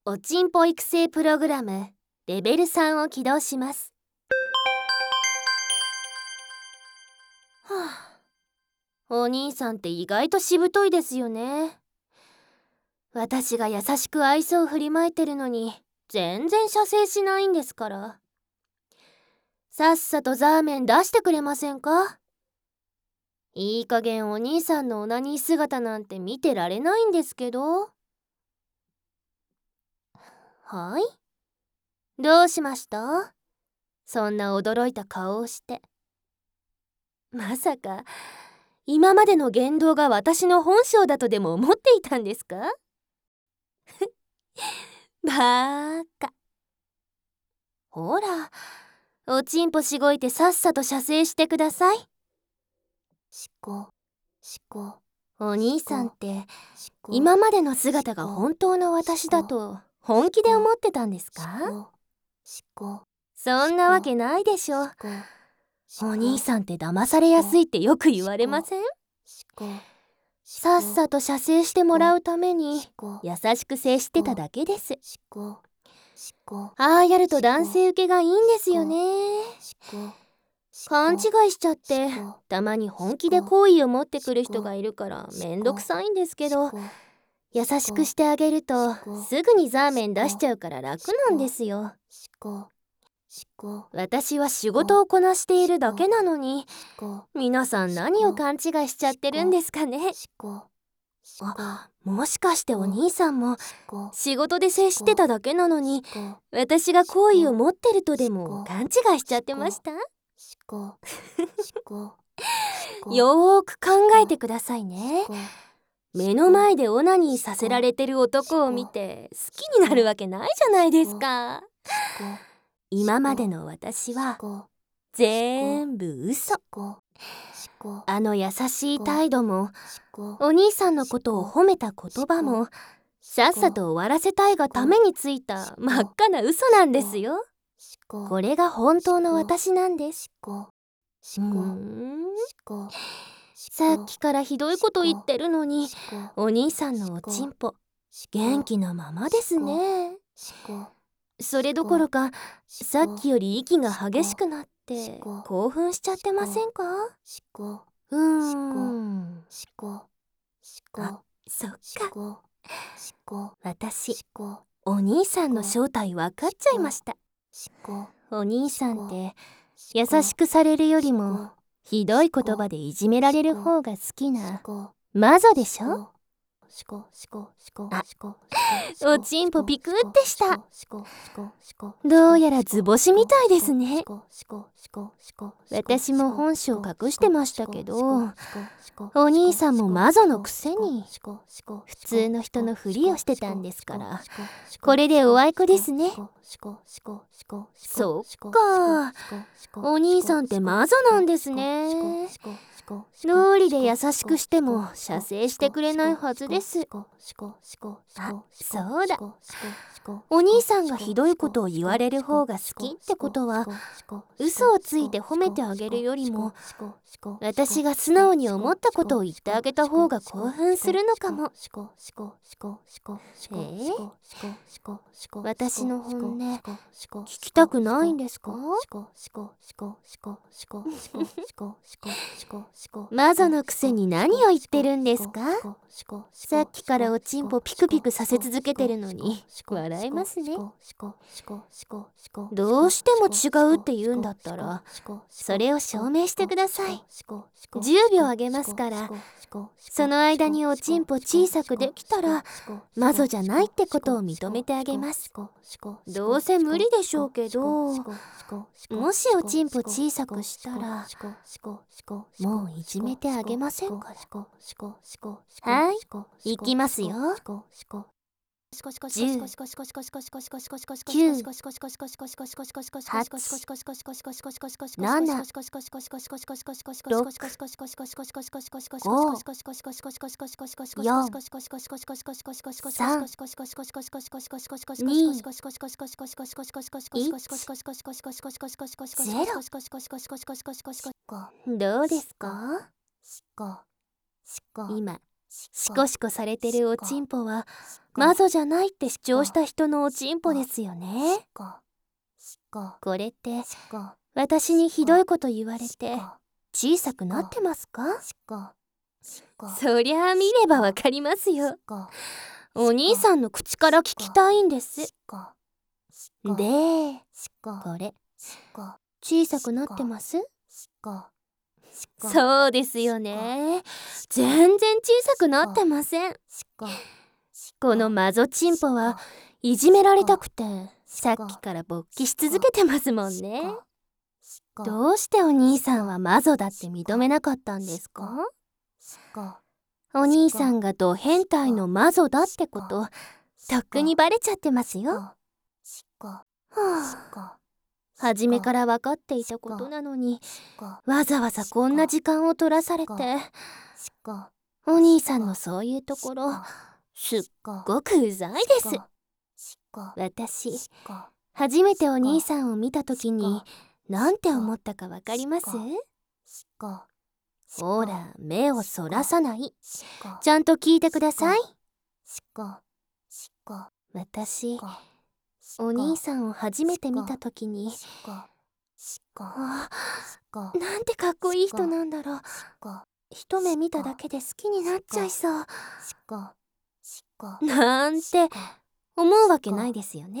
おちんぽ育成プログラムレベル3を起動します。お兄さんって意外としぶといですよね。私が優しく愛想を振りまいてるのに全然射精しないんですから。さっさとザーメン出してくれませんか？いい加減お兄さんのオナニー姿なんて見てられないんですけど。はい？どうしました？そんな驚いた顔をして。まさか今までの言動が私の本性だとでも思っていたんですか？バーカ。ほら、おちんぽしごいてさっさと射精してください。お兄さんって今までの姿が本当の私だと本気で思ってたんですか？そんなわけないでしょ。お兄さんって騙されやすいってよく言われません？さっさと射精してもらうために優しく接してただけです。ああやると男性受けがいいんですよね。勘違いしちゃってたまに本気で好意を持ってくる人がいるからめんどくさいんですけど、優しくしてあげるとすぐにザーメン出しちゃうから楽なんですよ。私は仕事をこなしているだけなのに皆さん何を勘違いしちゃってるんですかね。もしかしてお兄さんも仕事で接してただけなのに私が好意を持ってるとでも勘違いしちゃってました？よーく考えてくださいね。目の前でオナニーさせられてる男を見て好きになるわけないじゃないですか。今までの私は全部嘘。あの優しい態度もお兄さんのことを褒めた言葉もさっさと終わらせたいがためについた真っ赤な嘘なんですよ。これが本当の私なんです。さっきからひどいこと言ってるのにお兄さんのおちんぽ元気なままですね。それどころかさっきより息が激しくなって興奮しちゃってませんか？あ、そっか。私お兄さんの正体分かっちゃいました。お兄さんって優しくされるよりもひどい言葉でいじめられる方が好きな魔女でしょ。あ、おちんぽピクってした。どうやら図星みたいですね。私も本性隠してましたけどお兄さんも魔女のくせに普通の人のふりをしてたんですからこれでおあいこですね。そっか、お兄さんって魔女なんですね。道理で優しくしても射精してくれないはずです。あ、そうだ、お兄さんがひどいことを言われる方が好きってことは嘘をついて褒めてあげるよりも私が素直に思ったことを言ってあげた方が興奮するのかも。私の本音聞きたくないんですか？魔女のくせに何を言ってるんですか？さっきからおちんぽピクピクさせ続けてるのに笑いますね。どうしても違うって言うんだったらそれを証明してください。10秒あげますからその間におちんぽ小さくできたら魔女じゃないってことを認めてあげます。どうせ無理でしょうけどもしおちんぽ小さくしたらもういじめてあげませんから。はい、いきますよ。10、9、8、7、2、1、0。どうですか？今シコシコされてるおちんぽはマゾじゃないって主張した人のおちんぽですよね。これって私にひどいこと言われて小さくなってますか？そりゃあ見ればわかりますよ。お兄さんの口から聞きたいんです。で、これ小さくなってます？そうですよね。全然小さくなってません。このマゾチンポはいじめられたくてさっきから勃起し続けてますもんね。どうしてお兄さんはマゾだって認めなかったんですか？お兄さんがド変態のマゾだってこととっくにバレちゃってますよ。はあ、初めから分かっていたことなのにわざわざこんな時間を取らされて。お兄さんのそういうところすっごくうざいです。私初めてお兄さんを見た時になんて思ったか分かります？ほら目をそらさない。ちゃんと聞いてください。私お兄さんを初めて見た時になんてかっこいい人なんだろう。一目見ただけで好きになっちゃいそう。なんて思うわけないですよね。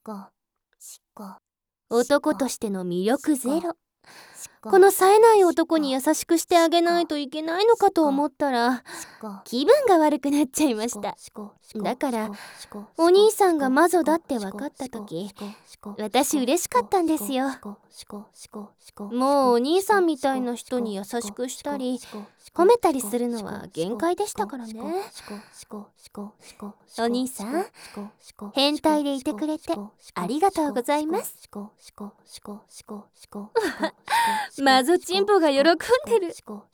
男としての魅力ゼロ。この冴えない男に優しくしてあげないといけないのかと思ったら気分が悪くなっちゃいました。だからお兄さんがマゾだって分かった時私嬉しかったんですよ。もうお兄さんみたいな人に優しくしたり褒めたりするのは限界でしたからね。お兄さん変態でいてくれてありがとうございます。マゾチンポが喜んでる。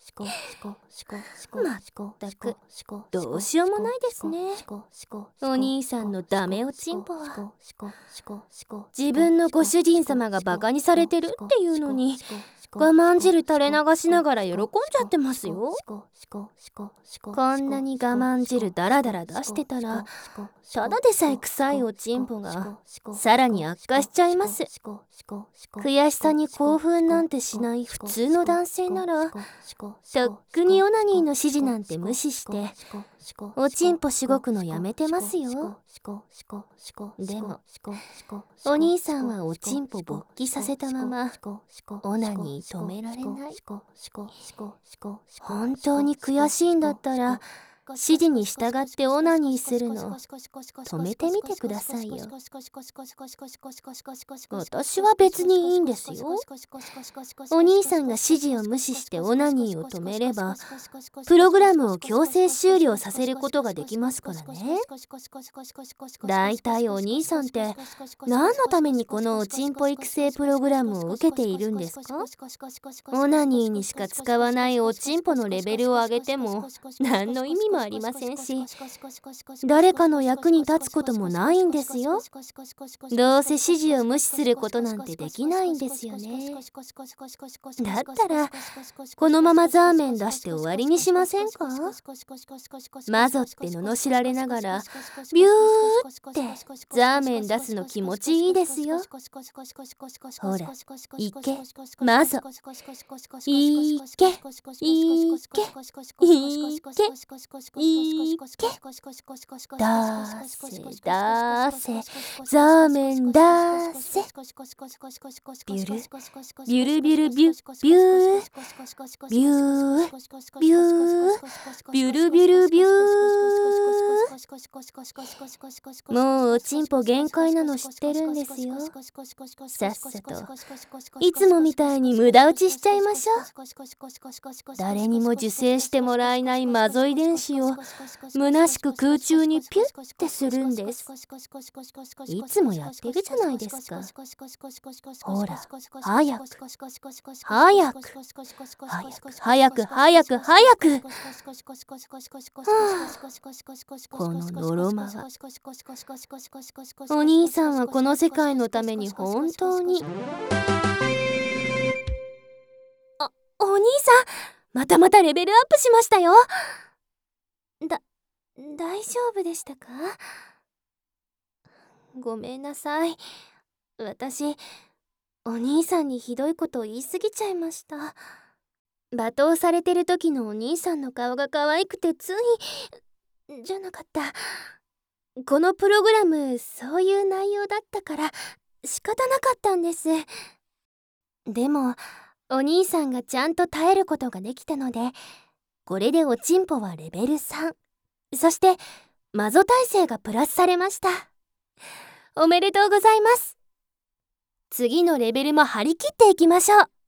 まったくどうしようもないですね。お兄さんのダメおチンポは。自分のご主人様がバカにされてるっていうのに我慢汁垂れ流しながら喜んじゃってますよ。こんなに我慢汁ダラダラ出してたらただでさえ臭いおちんぽがさらに悪化しちゃいます。悔しさに興奮なんてしない普通の男性ならとっくにオナニーの指示なんて無視しておちんぽしごくのやめてますよ。でもお兄さんはおちんぽ勃起させたままオナニー止められない。本当に悔しいんだったら指示に従ってオナニーするの止めてみてくださいよ。私は別にいいんですよ。お兄さんが指示を無視してオナニーを止めればプログラムを強制終了させることができますからね。だいたいお兄さんって何のためにこのおちんぽ育成プログラムを受けているんですか？オナニーにしか使わないおちんぽのレベルを上げても何の意味もありませんし誰かの役に立つこともないんですよ。どうせ指示を無視することなんてできないんですよね。だったらこのままザーメン出して終わりにしませんか？マゾって罵られながらビューってザーメン出すの気持ちいいですよ。ほらいけマゾいけいけいけいけだせだせザーメンだせビュルビュルビュルビュビュービュービュービュルビュルビュー。もうおちんぽ限界なの知ってるんですよ。さっさといつもみたいに無駄打ちしちゃいましょう。誰にも受精してもらえないマゾ遺伝子を虚しく空中にピュッてするんです。いつもやってるじゃないですか。ほら早く早く早く早く早く。はあ、こののろまは。お兄さんはこの世界のために本当にお兄さんまたレベルアップしましたよ。 大丈夫でしたか？ごめんなさい。私、お兄さんにひどいことを言い過ぎちゃいました。罵倒されてる時のお兄さんの顔が可愛くてつい。じゃなかった。このプログラム、そういう内容だったから仕方なかったんです。でも、お兄さんがちゃんと耐えることができたので、これでおちんぽはレベル3。そして、マゾ耐性がプラスされました。おめでとうございます。次のレベルも張り切っていきましょう。